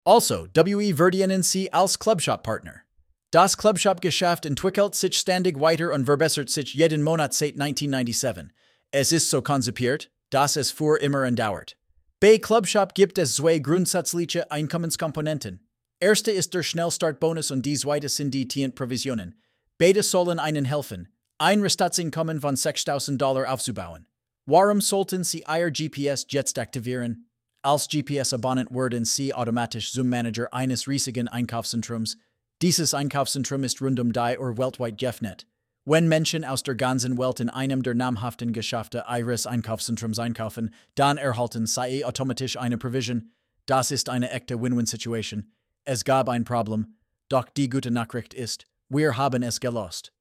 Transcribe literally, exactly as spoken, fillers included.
Also, W E verdienen Sie als Clubshop-Partner. Das Clubshop-Geschäft entwickelt sich ständig weiter und verbessert sich jeden Monat seit neunzehnhundertneunundneunzig. Es ist so konzipiert, dass es für immer andauert. Bei Clubshop gibt es zwei grundsätzliche Einkommenskomponenten. Erste ist der Schnellstartbonus und die zweite sind die Tientprovisionen. Beide sollen einen helfen, ein Restaatseinkommen von sechstausend Dollar aufzubauen. Warum sollten Sie Ihr G P S jetzt aktivieren? Als G P S-Abonnent werden Sie automatisch zum Manager eines riesigen Einkaufszentrums. Dieses Einkaufszentrum ist rund um die Uhr weltweit geöffnet. Wenn Menschen aus der ganzen Welt in einem der namhaften Geschäfte Ihres Einkaufszentrums einkaufen, dann erhalten Sie automatisch eine Provision. Das ist eine echte Win-Win-Situation. Es gab ein Problem, doch die gute Nachricht ist, wir haben es gelöst.